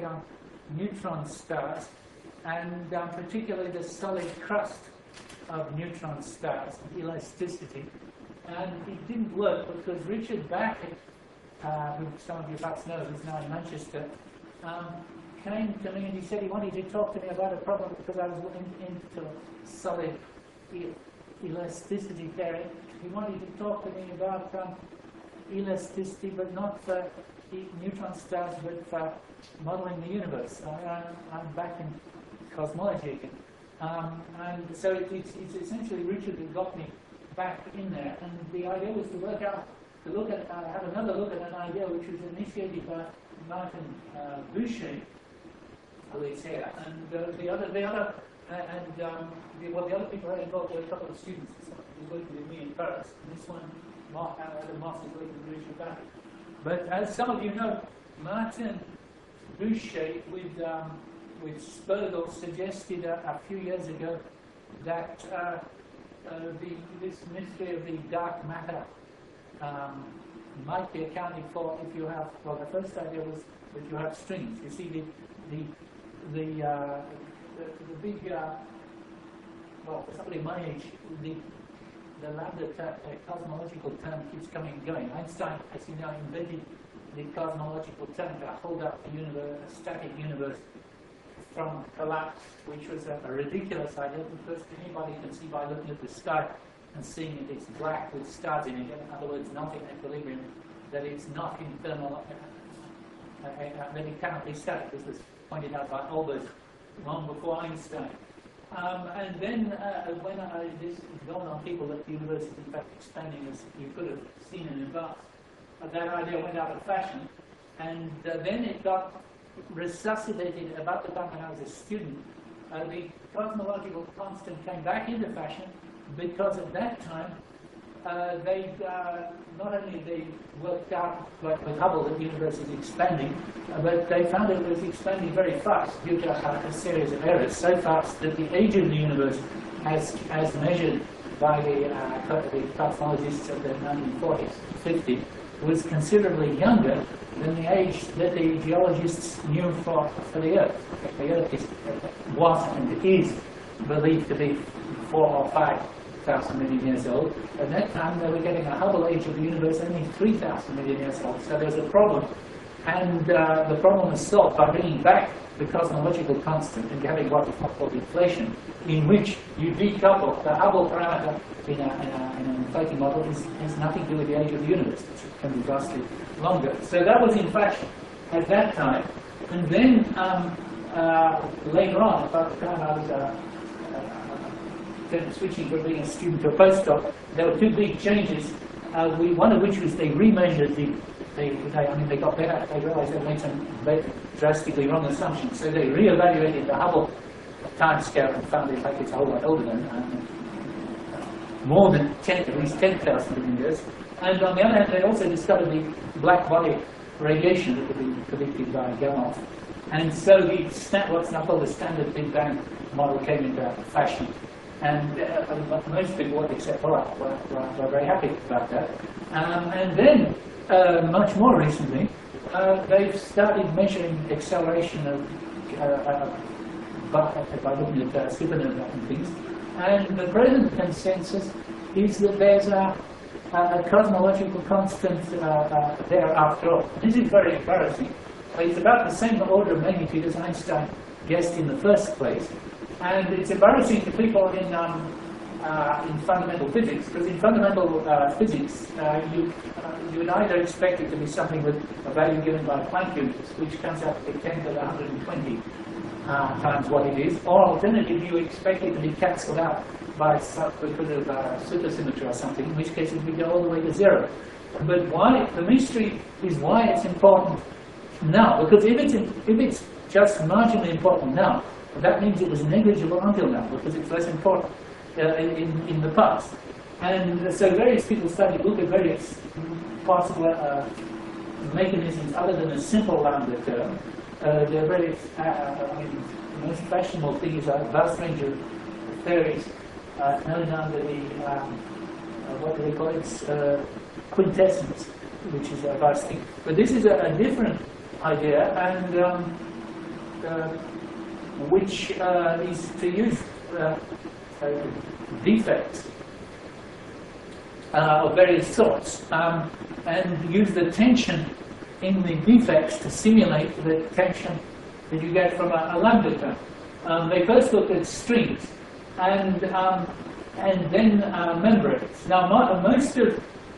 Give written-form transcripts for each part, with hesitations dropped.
neutron stars, and particularly the solid crust of neutron stars, elasticity. And it didn't work because Richard Backett, who some of you perhaps know, who's now in Manchester, came to me and he said he wanted to talk to me about a problem because I was looking into solid elasticity theory. He wanted to talk to me about elasticity, but not for neutron stars, but for modeling the universe. I'm back in cosmology again. And so it's essentially Richard that got me back in there. And the idea was to work out, to look at, have another look at an idea which was initiated by Martin Boucher, who is here, and the other people who involved were a couple of students who worked with me in Paris. And this one, Mark Adam Moss, is working with Richard Backett. But as some of you know, Martin Boucher with Spergel suggested a few years ago that this mystery of the dark matter might be accounted for if you have, well, the first idea was that you have strings. You see, the big, well, for somebody my age, the lambda cosmological term keeps coming and going. Einstein, as you know, invented the cosmological term to hold up the universe, a static universe, from collapse, which was a ridiculous idea because anybody can see by looking at the sky and seeing that it's black with stars in it, in other words, not in equilibrium, that it's not in thermal, that it cannot be static. This was pointed out by Albert long before Einstein. And then when this dawned on people that the universe is in fact expanding, as you could have seen in advance, that idea went out of fashion. And then it got resuscitated about the time when I was a student. The cosmological constant came back into fashion because at that time they not only they worked out, like with Hubble, that the universe is expanding, but they found it was expanding very fast due to a series of errors, so fast that the age of the universe, as measured by the cosmologists of the 1940s, 50s, was considerably younger than the age that the geologists knew for the Earth. The Earth was and is believed to be 4 or 5,000 million years old. At that time, they were getting a Hubble age of the universe only 3,000 million years old. So there's a problem. And the problem was solved by bringing back the cosmological constant and having what we call inflation, in which you decouple the Hubble parameter in an inflating model has nothing to do with the age of the universe, which can be vastly longer. So that was in fashion at that time. And then later on, about the time I was switching from being a student to a postdoc, there were two big changes. One of which was they remeasured they got better. They realized they made some drastically wrong assumptions. So they re-evaluated the Hubble timescale and found in fact it's a whole lot older than more than at least 10,000 million years. And on the other hand, they also discovered the black body radiation that could be predicted by Gamow. And so what's now called the standard Big Bang model came into fashion. And most people, except for us, were very happy about that. And then, much more recently, they've started measuring acceleration of by looking at supernova and things. And the present consensus is that there's a cosmological constant there after all. This is very embarrassing. It's about the same order of magnitude as Einstein guessed in the first place. And it's embarrassing to people in fundamental physics, because in fundamental physics, you would either expect it to be something with a value given by Planck units, which comes out to be 10 to the 120 times what it is, or alternatively, you expect it to be cancelled out by because of supersymmetry or something, in which case it would go all the way to 0. But why the mystery is why it's important now, because if it's just marginally important now, that means it was negligible until now, because it's less important in the past. And so various people started to look at various possible mechanisms other than a simple lambda term. There are various, the most fashionable thing is a vast range of theories known under the, what do they call it, quintessence, which is a vast thing. But this is a different idea, and which is to use defects of various sorts and use the tension in the defects to simulate the tension that you get from a lambda term. They first looked at strings and then membranes. Now, most of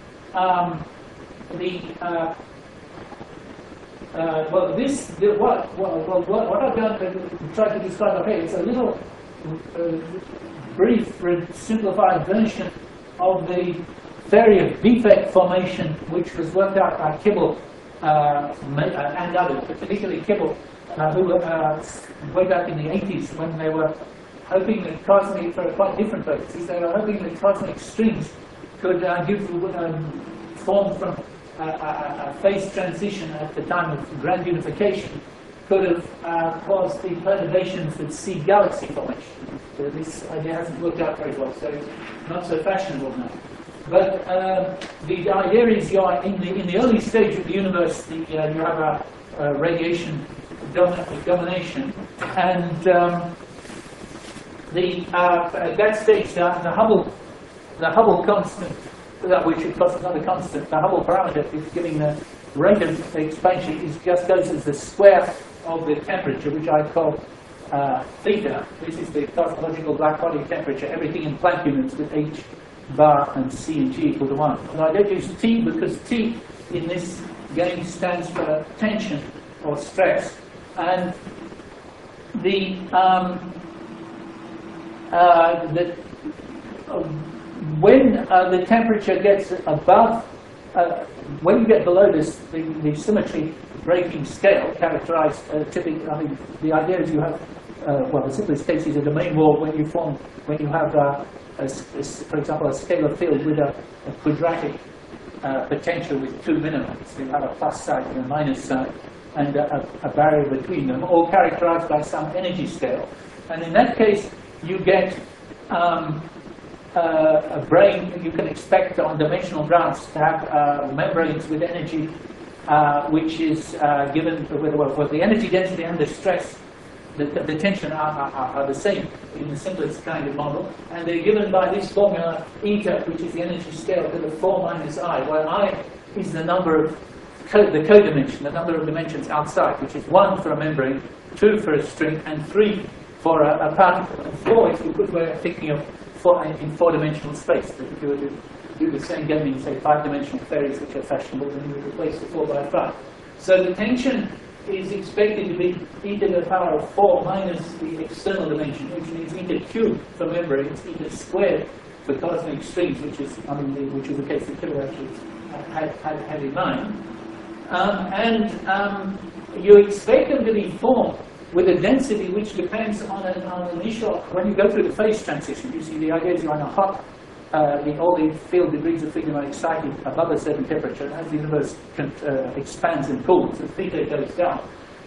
what I've done to try to describe up here is a little brief, simplified version of the theory of defect formation, which was worked out by Kibble and others, but particularly Kibble, who way back in the 80s when they were hoping that cosmic, for quite different purposes, they were hoping that cosmic strings could form from a phase transition at the time of grand unification, could have caused the perturbations that see galaxy formation. So this idea hasn't worked out very well, so it's not so fashionable now. But the idea is you are in the early stage of the universe, you have a radiation domination, and at that stage the Hubble constant, which of course is not a constant, the Hubble parameter is giving the rate of expansion just goes as the square of the temperature, which I call theta. This is the cosmological black body temperature, everything in Planck units with h bar and c and g equal to 1. And I don't use T because T in this game stands for tension or stress. And when the temperature gets above, when you get below this, the symmetry breaking scale characterized typically, I mean, the idea is you have, well, the simplest case is a domain wall when you have, for example, a scalar field with a quadratic potential with two minimums. You have a plus side and a minus side, and a barrier between them, all characterized by some energy scale. And in that case, you get a brane. You can expect on dimensional grounds to have membranes with energy, which is given with the energy density and the stress. The tension are the same in the simplest kind of model, and they're given by this formula eta, which is the energy scale to the 4 minus I, where I is the number of the codimension, the number of dimensions outside, which is 1 for a membrane, 2 for a string, and 3 for a particle. And 4 is a good way of thinking of in 4-dimensional space. If you were to do the same game in, say, 5-dimensional theories, which are fashionable, then you would replace the 4 by 5. So the tension is expected to be e to the power of 4 minus the external dimension, which means eta cubed for membranes, eta squared for cosmic strings, which is, I mean, which is the case that Kibble actually had in mind. You expect them to be formed with a density which depends on an initial, when you go through the phase transition, you see the idea is you're on a hot, all the field degrees of freedom are excited above a certain temperature, and as the universe expands and cools, the theta goes down.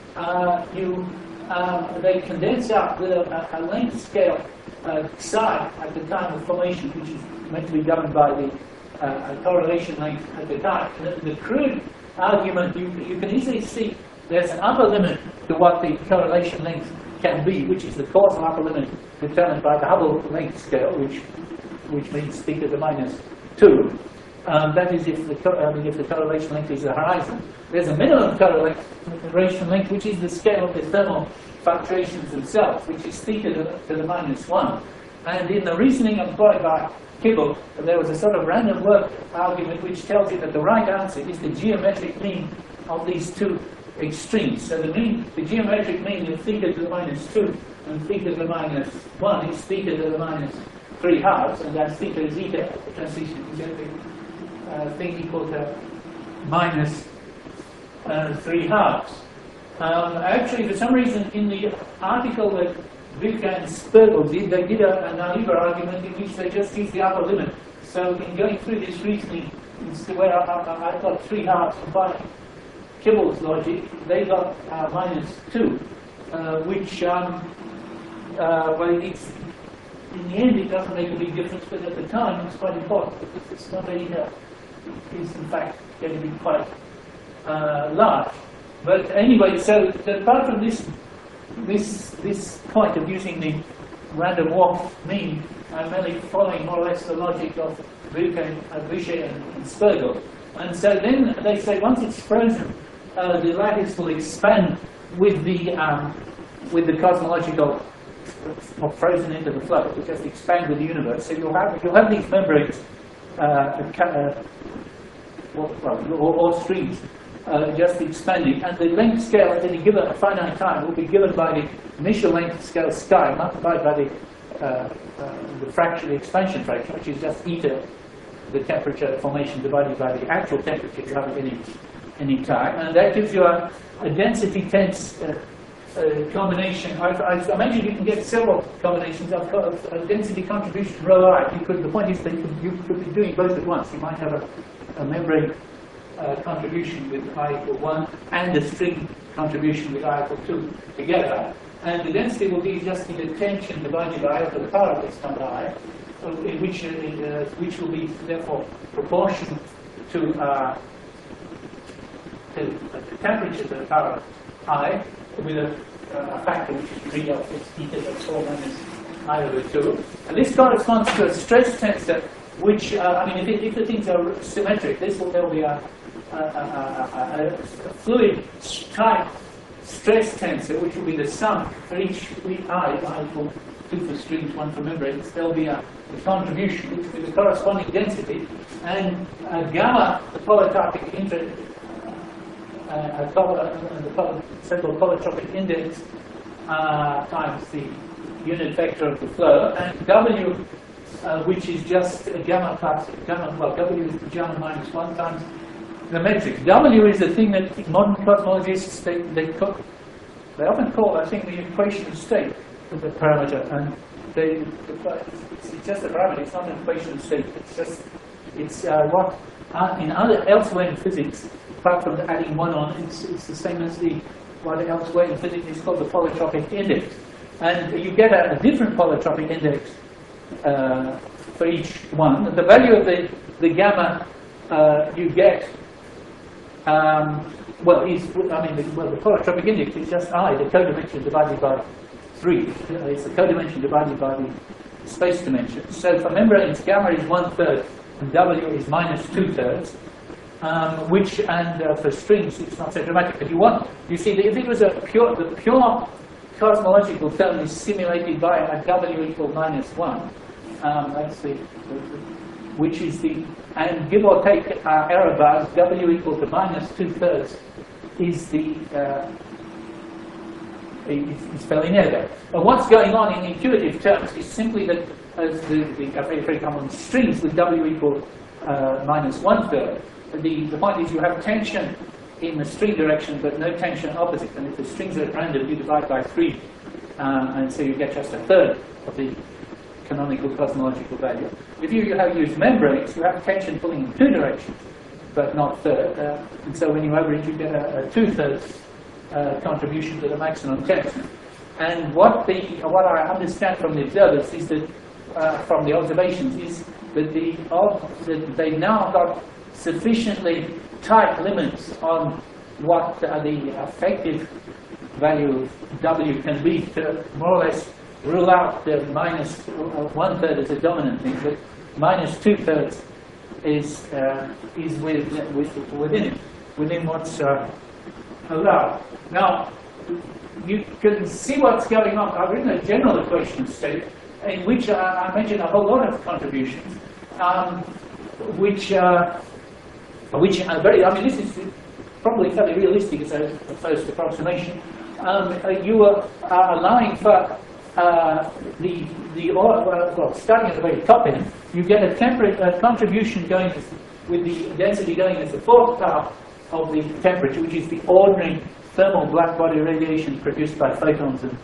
They condense out with a length scale psi at the time of formation, which is meant to be governed by the correlation length at the time. The crude argument, you can easily see there's an upper limit to what the correlation length can be, which is the causal upper limit determined by the Hubble length scale, which means theta to the minus 2. That is if the correlation length is the horizon. There's a minimum correlation length, which is the scale of the thermal fluctuations themselves, which is theta to the minus 1. And in the reasoning employed by Kibble, there was a sort of random work argument which tells you that the right answer is the geometric mean of these two extremes. So the geometric mean of theta to the minus 2 and theta to the minus 1 is theta to the minus 3/2, and that's theta is eta transition. You get the thing equal to minus 3/2. Actually, for some reason, in the article that Wilke and Spergel did, they did a naive argument in which they just used the upper limit. So in going through this reasoning, where I got 3/2 by Kibble's logic, they got minus 2, which, well, it's, in the end it doesn't make a big difference, but at the time it's quite important, because it's not eta is in fact going to be quite large. But anyway, so apart from this this point of using the random walk mean, I'm merely following more or less the logic of Boucher and Spergel. And so then they say once it's frozen, the lattice will expand with the cosmological, or frozen into the flow. It will just expand with the universe. So you'll have these membranes, or streams, just expanding, and the length scale at any given finite time will be given by the initial length scale sky multiplied by the fraction, the expansion fraction, which is just eta, the temperature formation divided by the actual temperature you have at any time, and that gives you a density tense combination. I imagine you can get several combinations of density contribution rho I. The point is that you could be doing both at once. You might have a membrane contribution with I equal 1 and a string contribution with I equal 2 together. And the density will be just the tension divided by I to the power of this number I, which will be therefore proportional to the temperature to the power of I, with a factor which is 3 of its eta, that's 4 minus I over 2. And this corresponds to a stress tensor, which, if the things are symmetric, there will be a fluid type stress tensor, which will be the sum for each I equal 2 for strings, 1 for membranes. There will be a contribution, which will be the corresponding density, and gamma, the polytropic index, the central polytropic index times the unit vector of the flow, and W, which is just gamma plus gamma. Well, W is gamma minus 1 times the metric. W is the thing that modern cosmologists they often call, I think, the equation of state, the parameter, and it's just a parameter. It's not an equation of state. It's what elsewhere in physics, apart from adding 1 on, it's the same as what elsewhere in physics is called the polytropic index, and you get a different polytropic index for each one. The value of the gamma you get. The polytropic index is just I, the codimension divided by 3. It's the codimension divided by the space dimension. So for membranes, gamma is 1/3 and W is minus 2/3. For strings, it's not so dramatic. But you see, if it was the pure cosmological term is simulated by a W equal minus 1. That's which is and give or take error bars, W equal to minus 2/3 is fairly near there. But what's going on in intuitive terms is simply that as the very common strings with W equal minus 1/3, the point is you have tension in the string direction but no tension opposite, and if the strings are at random you divide by 3, and so you get just 1/3 of the canonical cosmological value. If you use membranes, you have tension pulling in 2 directions, but not third. And so when you average, you get a 2/3 contribution to the maximum tension. And what I understand from the observers is that, from the observations, is that they've now got sufficiently tight limits on what the effective value of W can be to more or less rule out the minus 1/3 as a dominant thing, but minus 2/3 is within what's allowed. Now, you can see what's going on. I've written a general equation state in which I mentioned a whole lot of contributions, which are very. I mean, this is probably fairly realistic as a first approximation. You are allowing for starting at the very top end, you get a contribution going with the density going as the 4th power of the temperature, which is the ordinary thermal blackbody radiation produced by photons and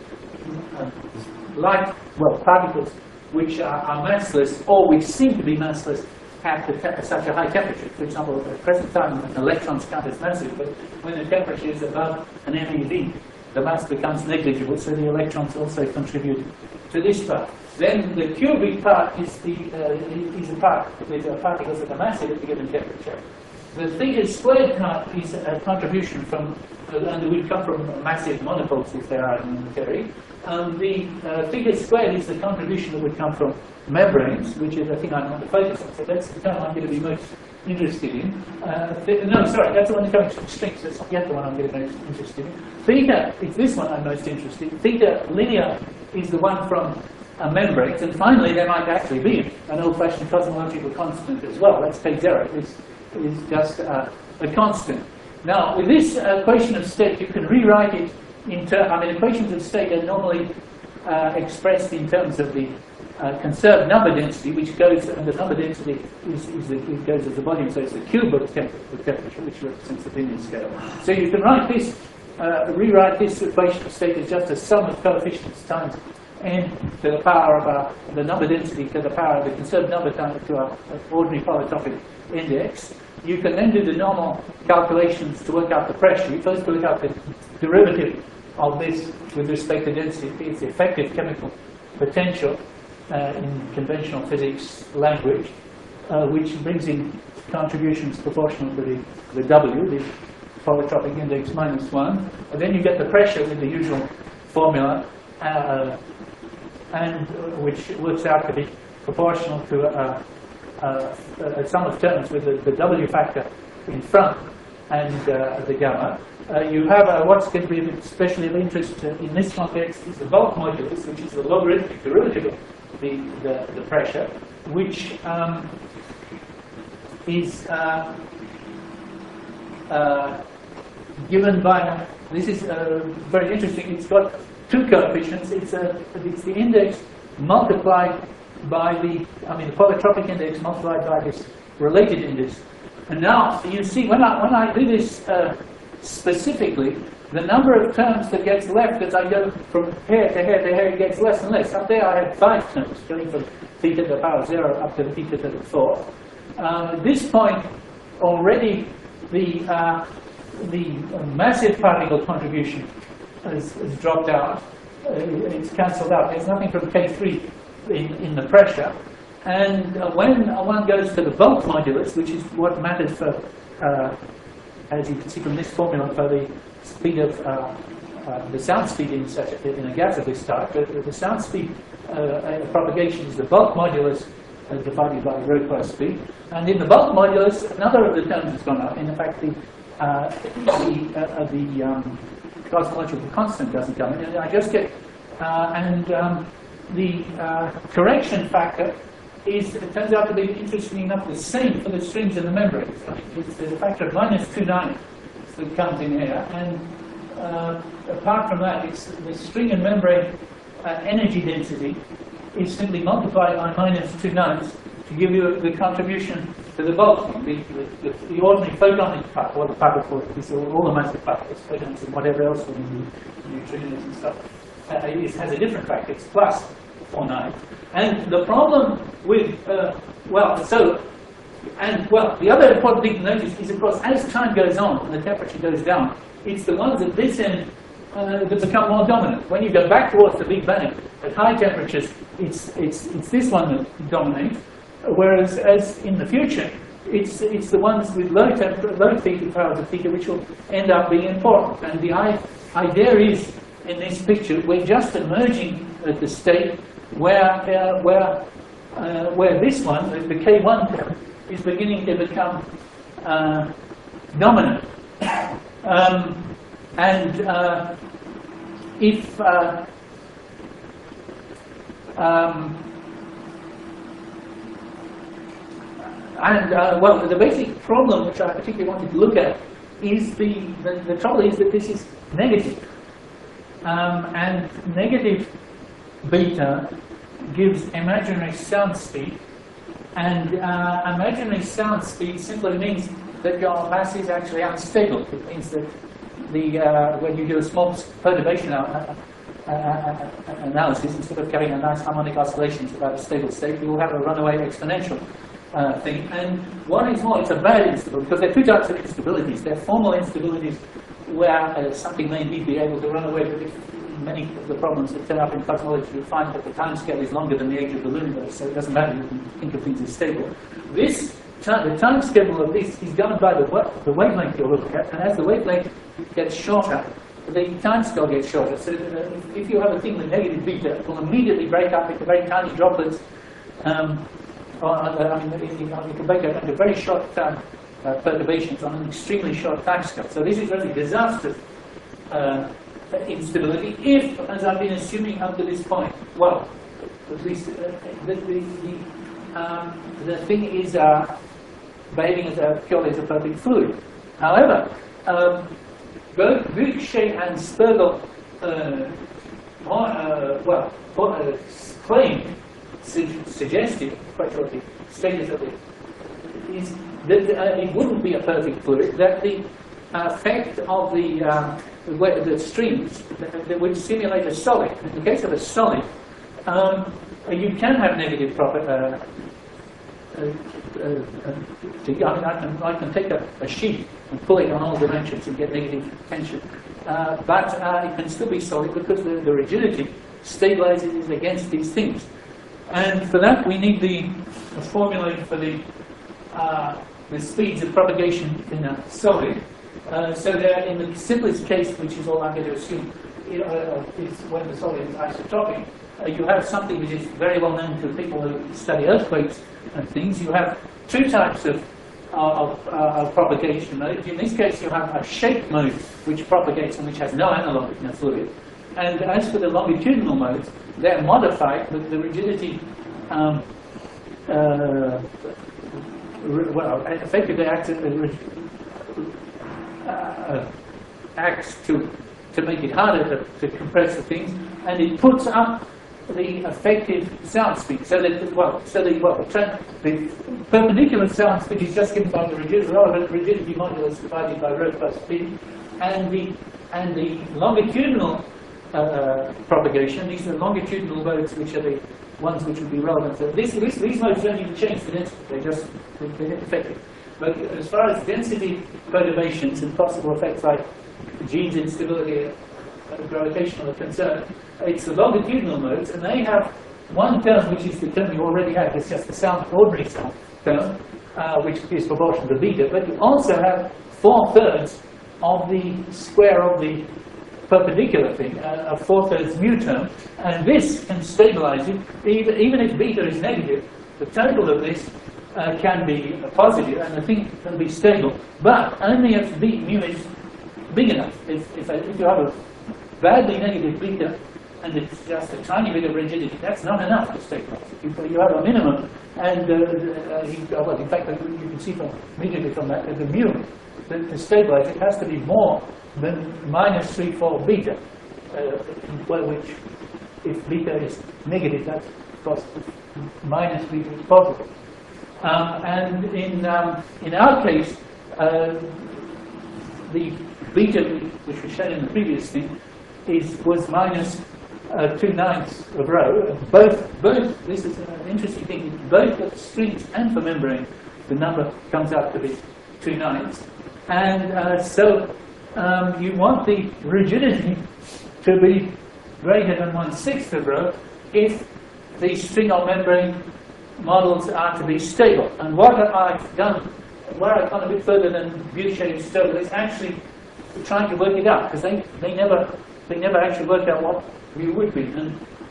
particles which are massless, or which seem to be massless at such a high temperature. For example, at the present time, electrons count as massive, but when the temperature is above an MeV, the mass becomes negligible, so the electrons also contribute to this part. Then the cubic part is a part with particles that are massive at a given temperature. The theta squared part is a contribution from, and we come from massive monopoles if they are in the theory. The theta squared is the contribution that would come from membranes, which is the thing I want to focus on. So that's the term I'm going to be most interested in. No, sorry, that's the one that comes from strings. That's not yet the one I'm going to be most interested in. Theta is this one I'm most interested in. Theta linear is the one from membranes. And finally, there might actually be an old-fashioned cosmological constant as well. That's K0. It's just a constant. Now, with this equation of state, you can rewrite it into, equations of state are normally expressed in terms of the conserved number density, which goes, and the number density goes as the volume, so it's the cube of the temperature, which represents the linear scale. So you can write this, rewrite this equation of state as just a sum of coefficients times n to the power of the number density to the power of the conserved number times to our ordinary polytropic index. You can then do the normal calculations to work out the pressure. You first work out the derivative of this with respect to density. It's the effective chemical potential in conventional physics language, which brings in contributions proportional to the W, the polytropic index minus 1. And then you get the pressure with the usual formula, and which works out to be proportional to a sum of terms with the W factor in front and the gamma. You have what's going to be especially of interest in this context is the bulk modulus, which is the logarithmic derivative of the pressure, which is given by, this is very interesting, it's got two coefficients. It's the index multiplied by the polytropic index multiplied by this related index. And now you see when I do this specifically, the number of terms that gets left as I go from here to here to here, it gets less and less. Up there I had 5 terms going from theta to the power 0 up to the theta to the 4. At this point already the massive particle contribution is dropped out. It's cancelled out. There's nothing from K3 in the pressure. And when one goes to the bulk modulus, which is what matters for, as you can see from this formula, for the speed of the sound speed in a gas of this type, the sound speed propagation is the bulk modulus divided by rho plus speed. And in the bulk modulus, another of the terms has gone up. In fact, the cosmological constant doesn't come in, and I just get the correction factor it turns out to be, interestingly enough, the same for the strings and the membranes. It's the factor of -29 that comes in here, and apart from that, it's the string and membrane energy density is simply multiplied by -29 to give you the contribution to the bulk, the ordinary photonic part, or the particle, all the massive particles, photons and whatever else, neutrinos and stuff, it has a different factor, it's +49. And the problem with, the other important thing to notice is, of course, as time goes on and the temperature goes down, it's the ones at this end that become more dominant. When you go back towards the Big Bang at high temperatures, it's this one that dominates. Whereas, as in the future, it's the ones with low theta powers of theta which will end up being important. And the idea is, in this picture, we're just emerging at the state where this one, the K1 term, is beginning to become dominant. If the basic problem which I particularly wanted to look at is the trouble is that this is negative. And negative beta gives imaginary sound speed, and imaginary sound speed simply means that your mass is actually unstable. It means that when you do a small perturbation analysis, instead of getting a nice harmonic oscillations about a stable state, you will have a runaway exponential thing. And what is more, it's a bad instability, because there are two types of instabilities. There are formal instabilities where something may indeed be able to run away, but many of the problems that turn up in cosmology, you find that the time scale is longer than the age of the universe, so it doesn't matter, you can think of things as stable. This the time scale of this is governed by the wavelength you're looking at, and as the wavelength gets shorter, the time scale gets shorter. So if you have a thing with negative beta, it will immediately break up into very tiny droplets. You can break up into very short perturbations on an extremely short time scale. So this is really disastrous instability if, as I've been assuming up to this point, well, at least the thing is behaving as purely as a perfect fluid. However, both Bourget and Spergel claimed, suggested, quite shortly, stated of it, is that it wouldn't be a perfect fluid, that the effect of the streams that would simulate a solid. In the case of a solid, you can have negative I can take a sheet and pull it on all dimensions and get negative tension, but it can still be solid because the rigidity stabilizes against these things. And for that, we need the formula for the speeds of propagation in a solid. So that in the simplest case, which is all I'm going to assume, is when the solid is isotropic, you have something which is very well known to people who study earthquakes and things. You have two types of propagation modes. In this case, you have a shape mode which propagates and which has no analog in a fluid. And as for the longitudinal modes, they're modified with the rigidity. Effectively acts to make it harder to compress the things, and it puts up the effective sound speed. So that the perpendicular sound speed is just given by the relevant rigidity modulus divided by rho plus p, and the longitudinal propagation. These are the longitudinal modes, which are the ones which would be relevant. So these modes don't even change the density; they're effective. But as far as density perturbations and possible effects like Jeans instability and gravitational are concerned, it's the longitudinal modes, and they have one term which is the term you already have. It's just the ordinary sound term, which is proportional to beta. But you also have 4/3 of the square of the perpendicular thing, a 4/3 mu term, and this can stabilize it. Even if beta is negative, the total of this can be positive, and the thing can be stable, but only if mu is big enough. If you have a badly negative beta and it's just a tiny bit of rigidity, that's not enough to stabilize it. You have a minimum, and in fact, you can see immediately from that the mu to stabilize it has to be more than -3/4 beta, which if beta is negative, that's of course minus beta is positive. And in our case, the beta, which was shown in the previous thing, was minus 2/9 of rho. Both. This is an interesting thing. Both for strings and for membrane, the number comes out to be 2/9, and so you want the rigidity to be greater than 1/6 of rho if the string or membrane models are to be stable. And what I've done, where I've gone a bit further than Bourget and Spergel, is actually trying to work it out, because they never actually worked out what mu would be. And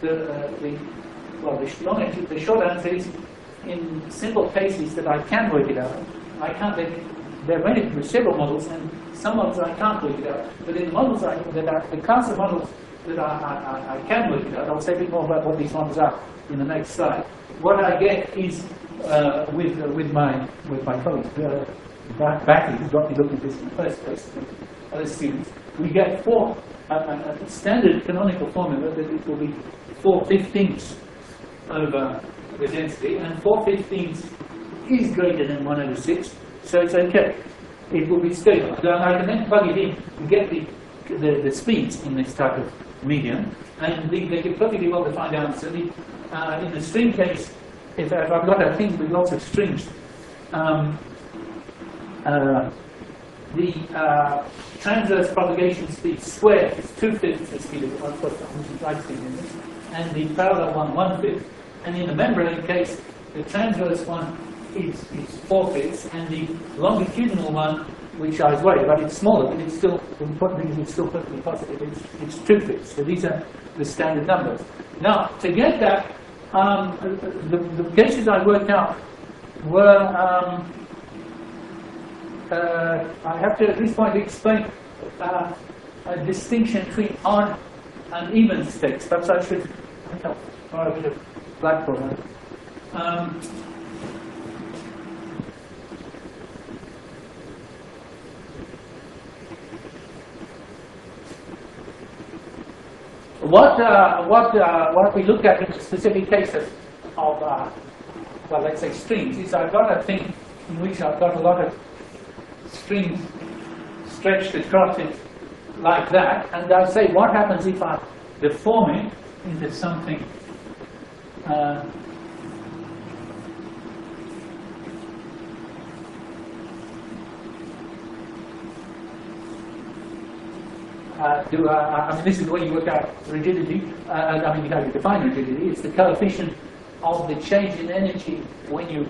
the short answer is, in simple cases that I can work it out, I can't. There are many several models, and some models I can't work it out. But in the models the class of models that I can work it out, I'll say a bit more about what these models are in the next slide. What I get is with my colleagues Backy, who got me looking at this in the first place, other students, we get a standard canonical formula that it will be 4/15 over the density, and 4/15 is greater than 1/6, so it's okay. It will be stable. I can then plug it in and get the speeds in this type of medium, and they get perfectly well defined answer. In the string case, if I've got a thing with lots of strings, the transverse propagation speed squared is 2/5 the speed of the right speed in this, and the parallel one 1/5. And in the membrane case, the transverse one is 4 fifths, and the longitudinal one, which I was worried about, it's smaller, but it's still, the important thing is it's still perfectly positive. It's 2 fifths. So these are the standard numbers. Now, to get that, the cases I worked out were, I have to at this point explain a distinction between odd and even states. Perhaps I should borrow a bit of blackboard. What we look at in specific cases of, well, let's say strings, is I've got a thing in which I've got a lot of strings stretched across it like that, and I say, what happens if I deform it into something I mean, this is where you work out rigidity. I mean, how you define rigidity. It's the coefficient of the change in energy when you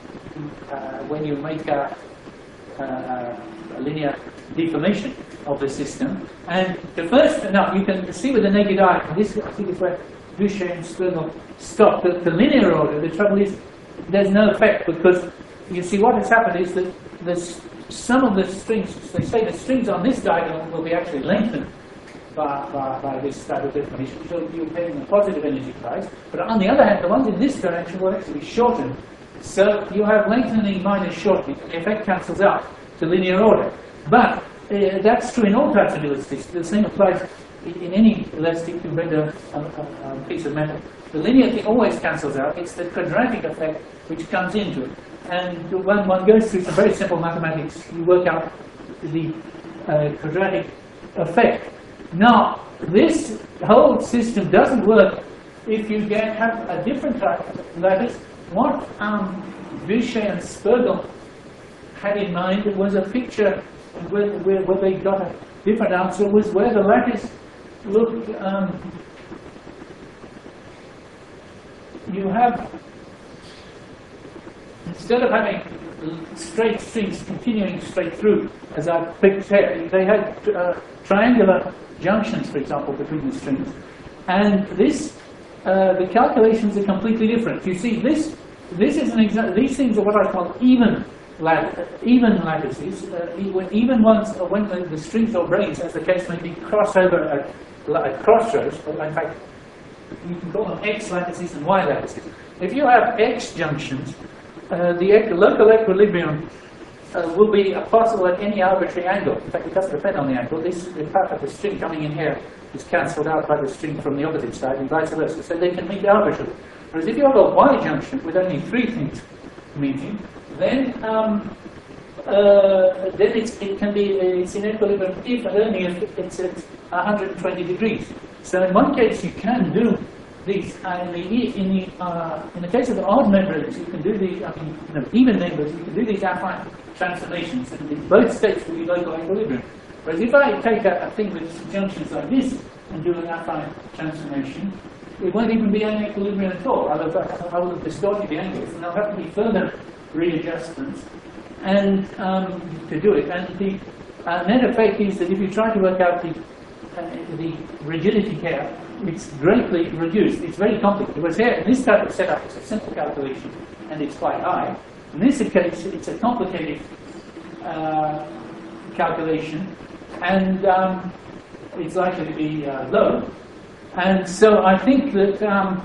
make a linear deformation of the system. And the first, now you can see with the naked eye, and this I think is where Boucher and Spergel stop. The linear order, the trouble is there's no effect, because you see what has happened is that some of the strings, they say the strings on this diagonal will be actually lengthened by this type of deformation, so you're paying a positive energy price. But on the other hand, the ones in this direction will actually be shortened. So you have lengthening minus shortening. The effect cancels out to linear order. But that's true in all types of elastics. The same applies in any elastic you bend a piece of metal. The linear thing always cancels out. It's the quadratic effect which comes into it. And when one goes through some very simple mathematics, you work out the quadratic effect. Now, this whole system doesn't work if you have a different type of lattice. What Boucher and Spergel had in mind was a picture where they got a different answer, was where the lattice looked, you have, instead of having straight strings continuing straight through, as I picked here, they had triangular junctions, for example, between the strings. And this, the calculations are completely different. You see, this is an example. These things are what I call even lattices. Even ones when the strings or branes, as the case may be, cross over at crossroads. In fact, you can call them X lattices and Y lattices. If you have X junctions, the local equilibrium will be possible at any arbitrary angle. In fact, it doesn't depend on the angle. The part of the string coming in here is cancelled out by the string from the opposite side, and vice versa. So they can meet arbitrarily. Whereas if you have a Y junction with only 3 things meeting, then it can be it's in equilibrium if and only if it's at 120 degrees. So in one case you can do these, in the case of the odd members, you can do these. Even members, you can do these affine transformations, and in both states will be local equilibrium. Whereas if I take a thing with junctions like this and do an affine transformation, it won't even be an equilibrium at all. I will have distorted the angles, and there'll have to be further readjustments and to do it. And the net effect is that if you try to work out the rigidity here, it's greatly reduced. It's very complicated. Whereas here, in this type of setup, it's a simple calculation, and it's quite high. In this case, it's a complicated calculation, and it's likely to be low. And so I think that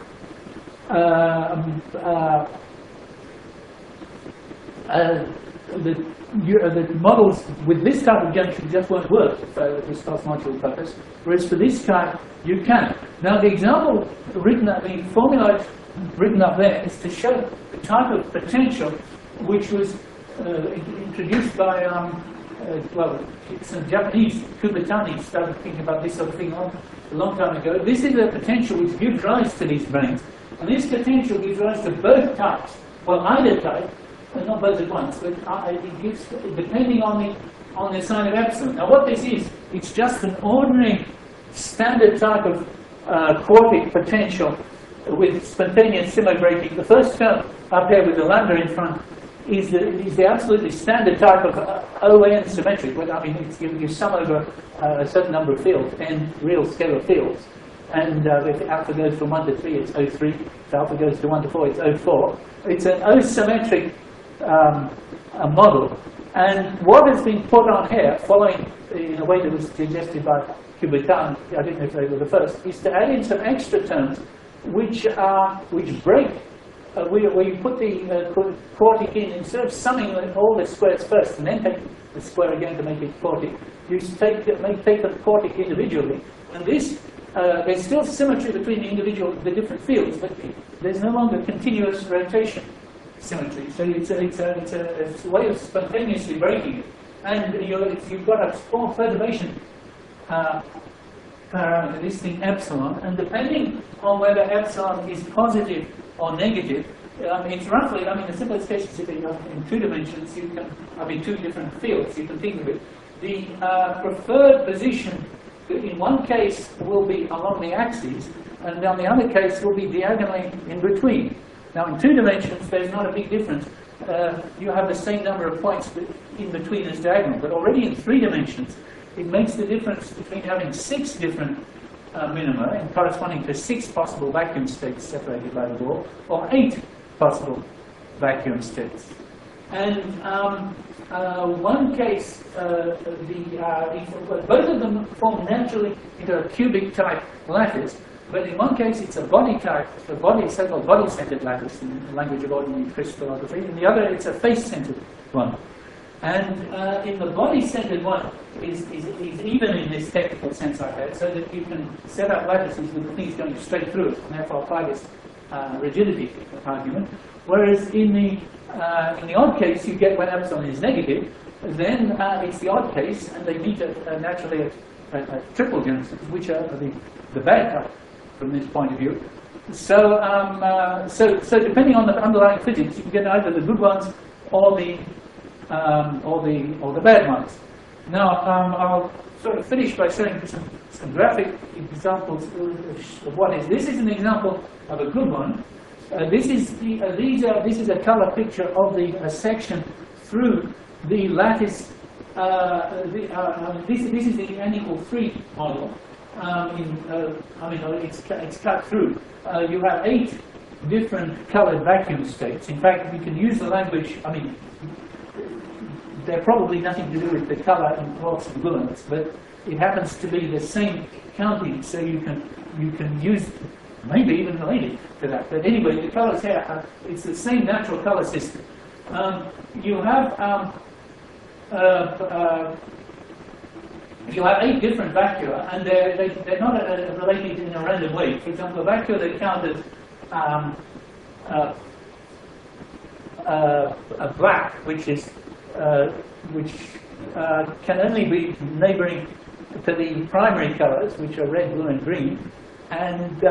the models with this type of junction just won't work for this cosmological purpose, whereas for this type, you can. Now, the example the formula written up there is to show the type of potential which was introduced by, well, some Japanese, Kubatani, started thinking about this sort of thing a long time ago. This is a potential which gives rise to these branes. And this potential gives rise to both types, well, either type, but not both at once, but it gives, depending on the sign of epsilon. Now, what this is, it's just an ordinary standard type of quartic potential with spontaneous simo-breaking. The first term up here with the lambda in front is the absolutely standard type of ON symmetric. Well, I mean, you sum over a certain number of fields, n real scalar fields. And if alpha goes from 1 to 3, it's O3. If alpha goes to 1 to 4, it's O4. It's an O-symmetric model. And what has been put on here, following in a way that was suggested by Kubertan, I don't know if they were the first, is to add in some extra terms which break, where you put the quartic in, instead of summing all the squares first and then take the square again to make it quartic, you take the quartic individually. And this, there's still symmetry between the different fields, but there's no longer continuous rotation symmetry. So it's a way of spontaneously breaking it. And you've got a small perturbation parameter, this thing epsilon, and depending on whether epsilon is positive or negative, it's roughly, the simplest case is if in 2 dimensions, you can, two different fields, you can think of it. The preferred position in one case will be along the axes, and on the other case will be diagonally in between. Now in 2 dimensions, there's not a big difference. You have the same number of points in between as diagonal, but already in 3 dimensions, it makes the difference between having 6 different minima and corresponding to 6 possible vacuum states separated by the ball, or 8 possible vacuum states. And one case, both of them form naturally into a cubic type lattice, but in one case it's a body type, so-called body-centered lattice in the language of ordinary crystallography. In the other, it's a face-centered one. And in the body-centered one is even in this technical sense I had, so that you can set up lattices with the things going straight through it, and therefore apply this rigidity argument. Whereas in the odd case, you get when epsilon is negative, then it's the odd case, and they meet naturally at triple genesis, which are the bad type from this point of view. So, so depending on the underlying physics, you can get either the good ones or the bad ones. Now, I'll sort of finish by showing some graphic examples of what is. This is an example of a good one. This is a color picture of the section through the lattice. This is the N=3 model. It's cut through. You have 8 different colored vacuum states. In fact, we can use the language. They're probably nothing to do with the color in quartz and gluons, but it happens to be the same counting, so you can use, maybe even related to that. But anyway, the colors here, it's the same natural color system. You have 8 different vacua, and they're not related in a random way. For example, a vacua that counted a black, which can only be neighboring to the primary colors, which are red, blue, and green, and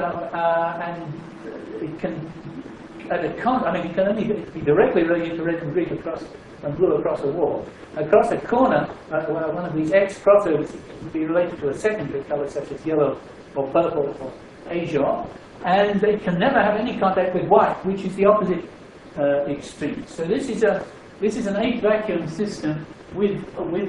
it can it can only be directly related to red and green and blue across a wall. Across a corner, one of these X crossovers would be related to a secondary color such as yellow or purple or azure, and they can never have any contact with white, which is the opposite extreme. So this is an 8 vacuum system with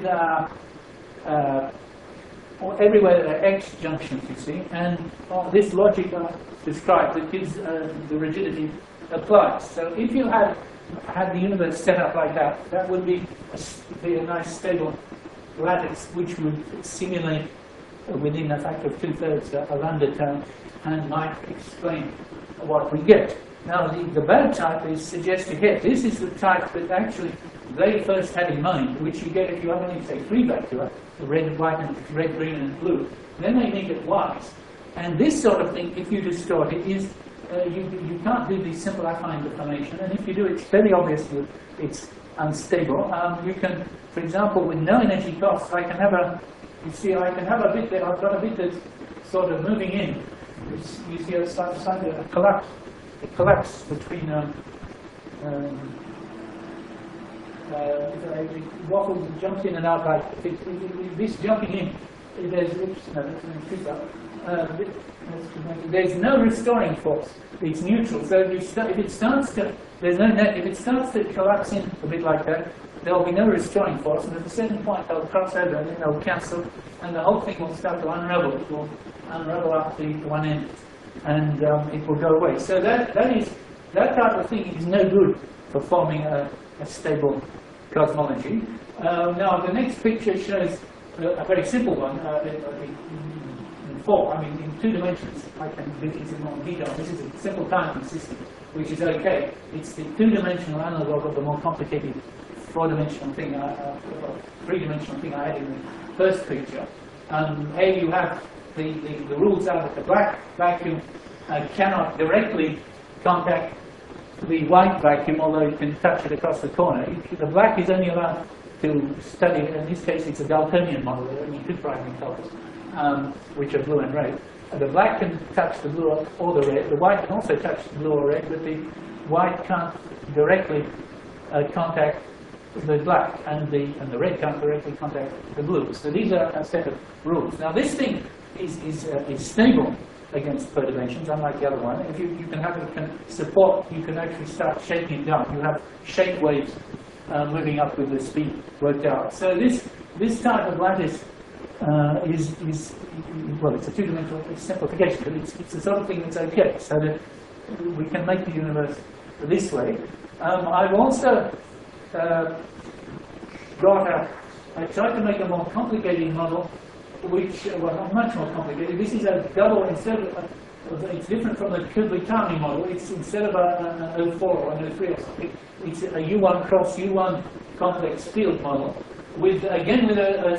everywhere there are X junctions, you see, and this logic I described that gives the rigidity applies. So if you had the universe set up like that, that would be a nice stable lattice which would simulate within a factor of 2/3 a lambda term and might explain what we get. Now the bad type is suggested here. This is the type that actually they first had in mind, which you get if you have only, say, 3 vacua, red, white, and red, green, and blue. Then they make it wise. And this sort of thing, if you distort it, is you can't do the simple affine deformation. And if you do, it's very obvious that it's unstable. You can, for example, with no energy cost, I can have a bit there. I've got a bit that's sort of moving in. You see a collapse between it waffles, jumps in and out like this jumping in there's no restoring force. It's neutral. So if it starts to collapse in a bit like that, there will be no restoring force, and at a certain point they'll cross over and then they'll cancel, and the whole thing will start to unravel. It will unravel up the one end, and it will go away. So that type of thing is no good for forming a stable cosmology. Now the next picture shows a very simple one in 2 dimensions. I can do this in more detail. This is a simple timing system, which is okay. It's the 2-dimensional analog of the more complicated 4-dimensional thing, 3-dimensional thing I had in the first picture. Here you have the rules are that the black vacuum cannot directly contact the white vacuum, although you can touch it across the corner. The black is only allowed to study, in this case it's a Daltonian model, there are only 2 primary colors, which are blue and red. The black can touch the blue or the red. The white can also touch the blue or red, but the white can't directly contact the black, and the red can't directly contact the blue. So these are a set of rules. Now this thing is stable against perturbations, unlike the other one. If you can support, you can actually start shaking it down. You have shake waves moving up with the speed worked out. So this type of lattice is well, it's a 2-dimensional simplification, but it's the sort of thing that's okay. So that we can make the universe this way. I've also I tried to make a more complicated model, which, well, much more complicated. This is a double, instead of, it's different from the Kublai-Kani model. It's instead of an O4 or an O3 or something, it's a U1 cross U1 complex field model, with, again, with a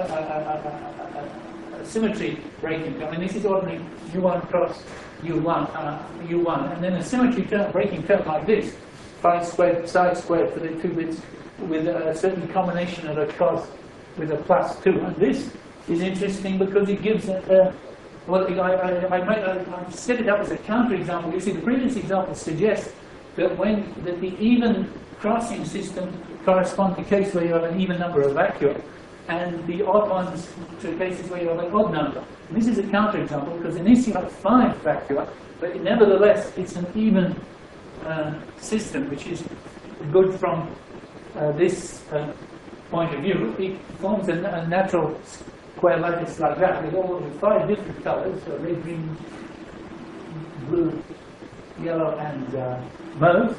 symmetry breaking term. And this is ordinary U1 cross U1, and then a symmetry breaking term like this. Phi squared, psi squared for the 2 bits, with a certain combination of a cos with a +2. And this is interesting because it gives well, I set it up as a counterexample. You see, the previous example suggests that the even crossing system correspond to cases where you have an even number of vacua, and the odd ones to cases where you have an odd number. And this is a counterexample because in this you have 5 vacua, but nevertheless it's an even system, which is good from this point of view. It forms a natural square lattice like that with 5 different colors: red, green, blue, yellow, and mauve.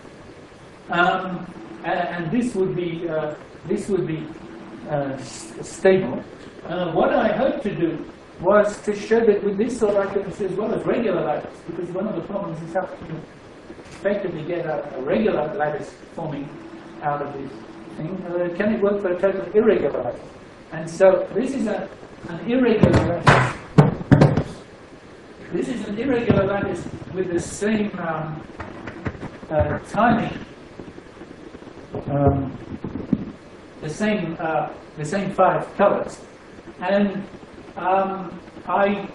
And this would be stable. What I hoped to do was to show that with this sort of lattice as well as regular lattice, because one of the problems is how to effectively get a regular lattice forming out of this thing. Can it work for a totally irregular lattice? And so this is an irregular lattice. This is an irregular lattice with the same timing, the same 5 colors, and I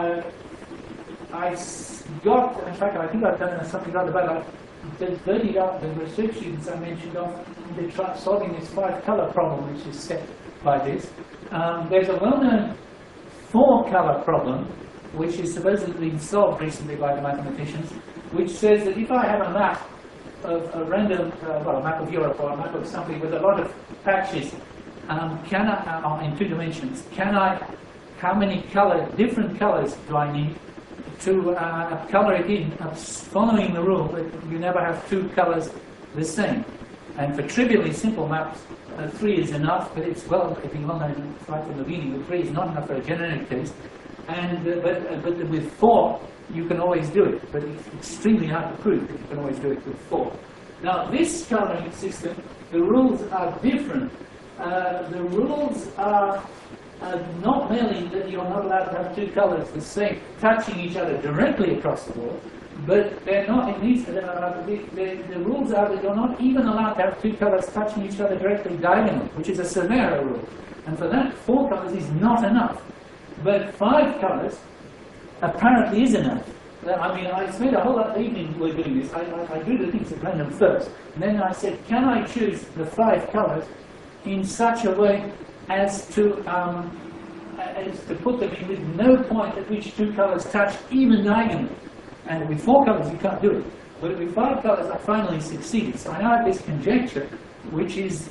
got, in fact, I think I've done something rather bad. There's dirty out the restrictions I mentioned of solving this 5-color problem, which is set by this. There's a well-known 4-color problem, which is supposedly solved recently by the mathematicians, which says that if I have a map of a random, well, a map of Europe or a map of something with a lot of patches, can I, in 2 dimensions, how many different colors do I need to color it in, following the rule that you never have 2 colors the same? And for trivially simple maps, 3 is enough, but it's well known right from the beginning that 3 is not enough for a generic case. And but with 4, you can always do it, but it's extremely hard to prove that you can always do it with 4. Now, this coloring system, the rules are different. The rules are not merely that you're not allowed to have 2 colors the same, touching each other directly across the board, but they're not in these. The rules are that you're not even allowed to have 2 colors touching each other directly diagonally, which is a Severo rule. And for that, 4 colors is not enough. But 5 colors apparently is enough. I mean, I spent a whole evening doing this. I drew the things at random first, and then I said, can I choose the 5 colors in such a way as to is to put them in with no point at which two colours touch, even diagonally. And with 4 colours, you can't do it. But with 5 colours, I finally succeeded. So I now have this conjecture, which is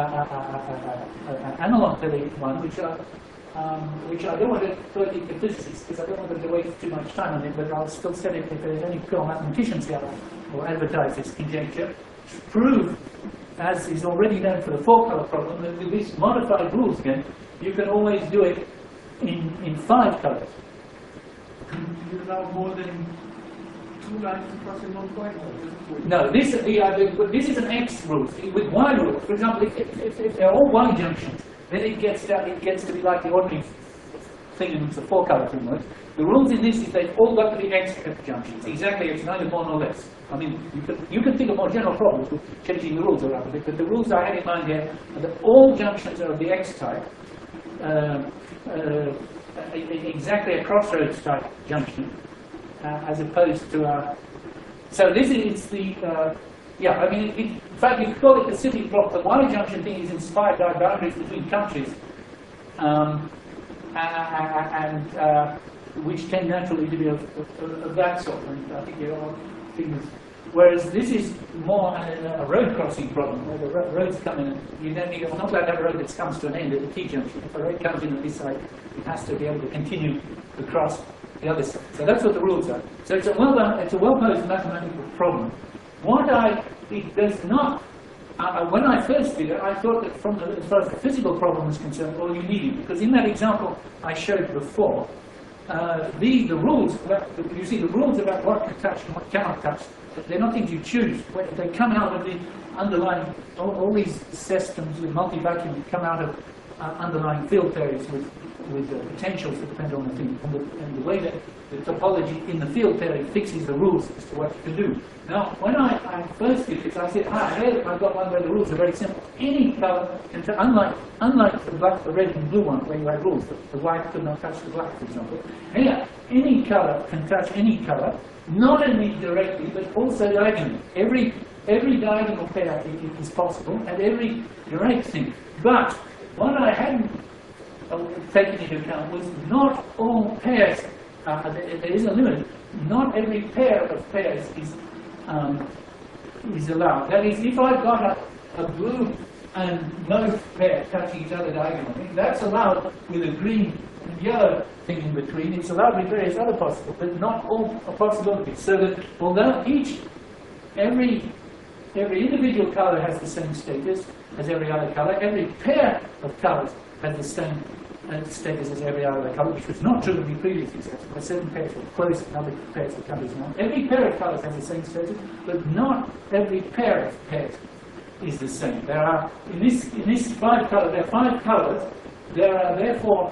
an analog to the one, which I don't want to put into physicists, because I don't want them to waste too much time on it, but I'll still say it if there's any pure mathematicians here who advertise this conjecture, to prove, as is already known for the 4-colour problem, that with these modified rules again, you can always do it in 5 colours. You allow more than 2 lines crossing one point? No, this is an X rule. With Y rules, for example, if they're all Y junctions, then it gets to be like the ordinary thing in the 4-colour framework. The rules in this is they've all got to be X junctions, exactly X, neither more nor less. I mean, you can think of more general problems with changing the rules around a bit, but the rules I had in mind here are that all junctions are of the X type, exactly a crossroads type junction, as opposed to so this is the yeah. I mean, in fact, you could call it the city block. The Y junction thing is inspired by boundaries between countries, and which tend naturally to be of that sort. And I think there are things. Whereas this is more a road crossing problem, where the roads come in. You're not allowed to have a road that comes to an end at the T junction. If a road comes in on this side, it has to be able to continue across the other side. So that's what the rules are. So it's a well-posed mathematical problem. It does not. When I first did it, I thought that as far as the physical problem was concerned, all you needed, because in that example I showed before, the rules about, you see, the rules about what can touch and what cannot touch, they're not things you choose. They come out of the underlying, all these systems with multi-vacuum come out of underlying field theories with potentials that depend on the thing, and the way that the topology in the field theory fixes the rules as to what you can do. Now, when I first did this, I said, here I've got one where the rules are very simple. Any color can touch, unlike the black, the red and blue one where you had rules, the white could not touch the black, for example. Here, any color can touch any color, not only directly, but also diagonally. Every diagonal pair is possible, and every direct thing. But what I hadn't taken into account was not all pairs, there is a limit, not every pair of pairs is allowed. That is, if I've got a blue and no pair touching each other diagonally, that's allowed with a green and yellow thing in between. It's allowed with various other possibilities, but not all possibilities. So that although every individual color has the same status as every other color, every pair of colors has the same status as every other color, which was not true in the previous example, where certain pairs were close and other pairs of colors not. Every pair of colors has the same status, but not every pair of pairs is the same. There are, in this 5 color, there are 5 colors, there are therefore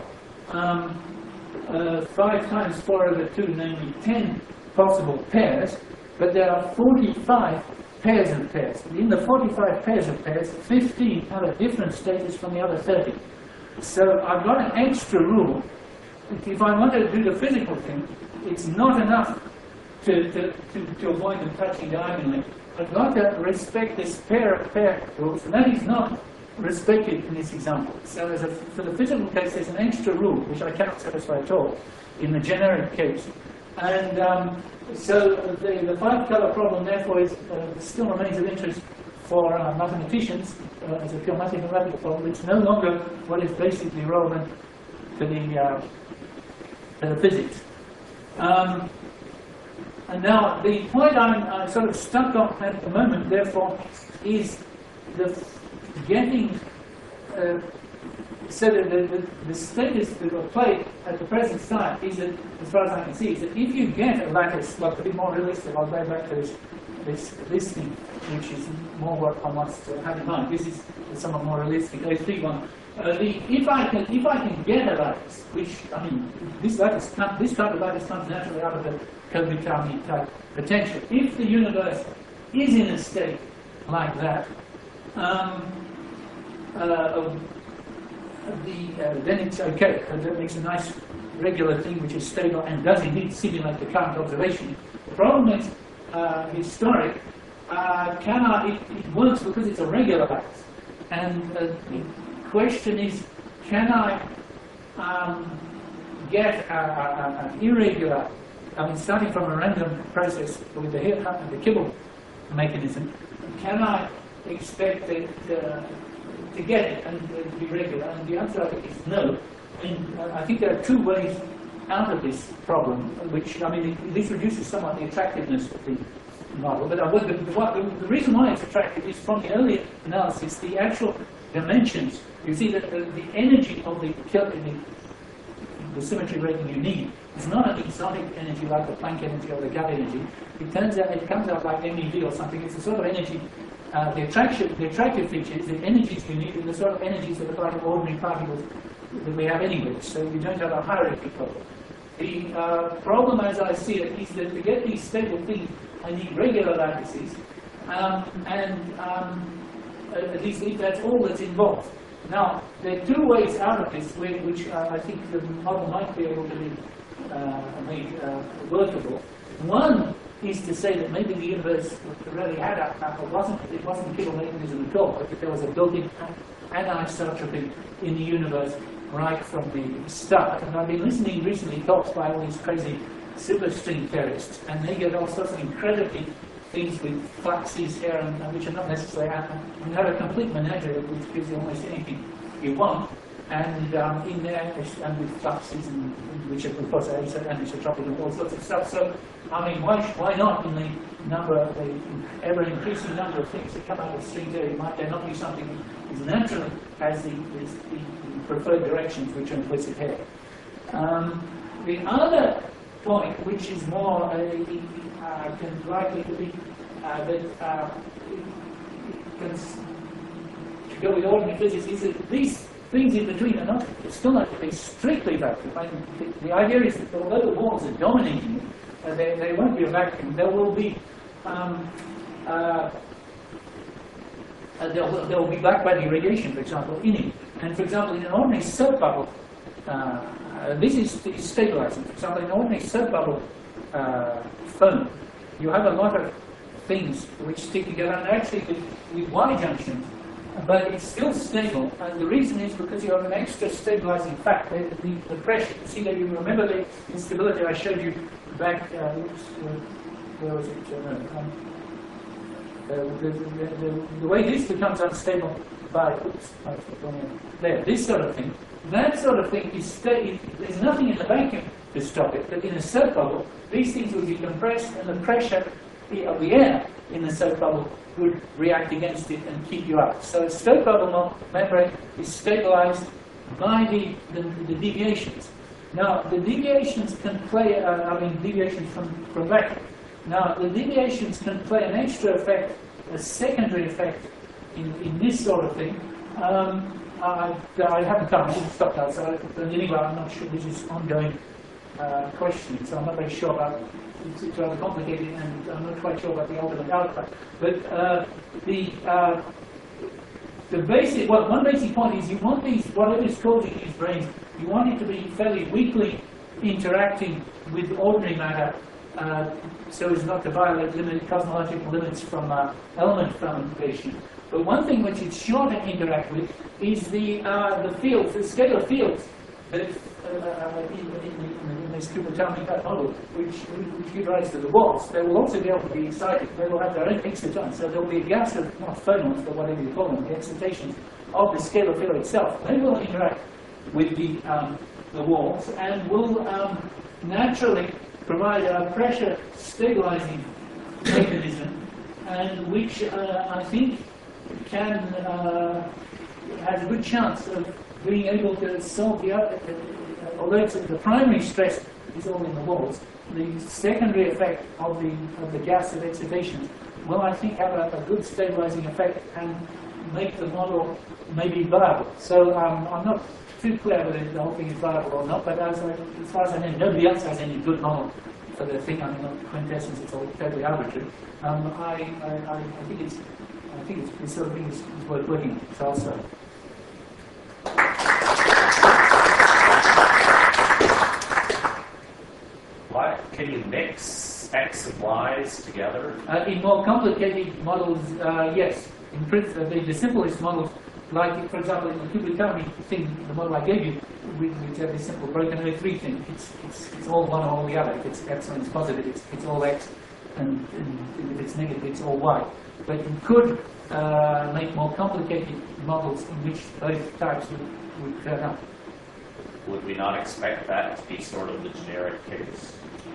5 times 4 over 2, namely 10 possible pairs, but there are 45 pairs of pairs. In the 45 pairs of pairs, 15 have a different status from the other 30. So I've got an extra rule. If I want to do the physical thing, it's not enough to avoid them touching diagonally. I've got to respect this pair rules, and that is not respected in this example. So for the physical case, there's an extra rule, which I cannot satisfy at all in the generic case. And so the 5-color problem, therefore, still remains of interest for mathematicians as a pure mathematical problem. It's no longer what is basically relevant to the physics. And now the point I'm sort of stuck on at the moment, therefore, is getting. So the status that will play at the present time is that, as far as I can see, is that if you get a lattice, like to be more realistic, I'll go back to this thing, which is more what I want to have in mind. This is somewhat more realistic. There's the one. If I can get a lattice, which I mean, this type of lattice comes naturally out of the Kobe-Kami type potential. If the universe is in a state like that, then it's okay, because that makes a nice regular thing which is stable and does indeed simulate the current observation. The problem is historic. It works because it's a regular lattice, and the question is, can I get an irregular, I mean, starting from a random process with the Kibble mechanism, can I expect it to get it and to be regular? And the answer, I think, is no. And I think there are two ways out of this problem, which, I mean, this reduces somewhat the attractiveness of the model. But the reason why it's attractive is from the earlier analysis, the actual dimensions. You see that the energy of the symmetry rating you need is not an exotic energy like the Planck energy or the gut energy. It turns out, it comes out like MeV or something. It's a sort of energy. The attractive feature is the energies you need, and the sort of energies that are like ordinary particles that we have anyway. So you don't have a hierarchy problem. The problem, as I see it, is that to get these stable things, I need regular lattices, at least that's all that's involved. Now, there are two ways out of this, which I think the model might be able to be made workable. One is to say that maybe the universe really had it wasn't Kibble mechanism at all, but that there was a built-in anisotropy in the universe right from the start. And I've been listening recently to talks by all these crazy superstring theorists, and they get all sorts of incredibly things with fluxes here, and which are not necessarily you have a complete menagerie which gives you almost anything you want, and in there, and with fluxes, and which are, of course, anisotropic and all sorts of stuff. So, I mean, why not in the ever-increasing number of things that come out of string theory, might there not be something as natural as the preferred directions which are implicit here? The other point, which is more likely to be to go with ordinary physics, is that these things in between are not still not to be strictly vacuum. I mean, the idea is that although the walls are dominating it, they won't be a vacuum. There will be there will be black body radiation, for example, in it. And for example, in an ordinary soap bubble, this is stabilizing. For example, in an ordinary soap bubble foam, you have a lot of things which stick together, and actually with Y junctions, but it's still stable. And the reason is because you have an extra stabilizing factor, the pressure. See that you remember the instability I showed you back. Where was it? The way this becomes unstable by this sort of thing. That sort of thing is there's nothing in the vacuum to stop it. But in a soap bubble, these things will be compressed, and the pressure of the air in the soap bubble would react against it and keep you up. So a soap bubble membrane is stabilized by the deviations. Now, the deviations can play, deviations from vacuum. Now, the deviations can play an extra effect, a secondary effect in this sort of thing. I haven't come to stop that, so anyway, I'm not sure this is ongoing question, so I'm not very sure about it. It's rather complicated, and I'm not quite sure about the ultimate outcome. But one basic point is you want these, whatever is causing these brains, you want it to be fairly weakly interacting with ordinary matter, so as not to violate cosmological limits from element fragmentation. But one thing which it's sure to interact with is the fields, the scalar fields that in this Kubernetes model, which give rise to the walls. They will also be able to be excited. They will have their own exciton. So there will be a gas of, not phonons, but whatever you call them, the excitations of the scalar field itself. They will interact with the walls and will naturally provide a pressure stabilizing mechanism, and which I think has a good chance of being able to solve the other, although the primary stress is all in the walls, the secondary effect of the gas of excitation will, I think, have a good stabilizing effect and make the model maybe viable. So I'm not too clear whether the whole thing is viable or not, but as far as I know, nobody else has any good model for the thing. I mean, on quintessence, it's all totally arbitrary. I think this sort of thing is worth looking at. So also. Why can you mix X and Y's together? In more complicated models, yes. In principle, the simplest models Like, for example, in the Kubrick thing, the model I gave you, we have this simple broken Earth 3 thing. It's all one or all the other. If it's X and it's positive, it's all X, and if it's negative, it's all Y. But you could make more complicated models in which both types would turn up. Would we not expect that to be sort of the generic case?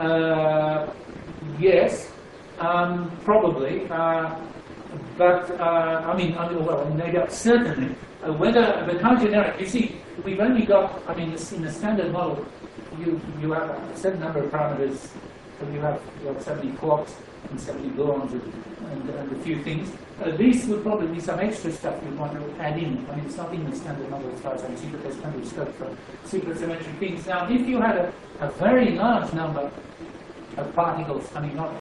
Yes, probably. But I mean, well, certainly. But how generic? You see, we've only got. I mean, in the standard model, you have a certain number of parameters. So you have 70 quarks and 70 gluons and a few things. These would probably be some extra stuff you want to add in. I mean, it's not in the standard model as far as I see, but there's plenty of scope for supersymmetric things. Now, if you had a very large number of particles, I mean, not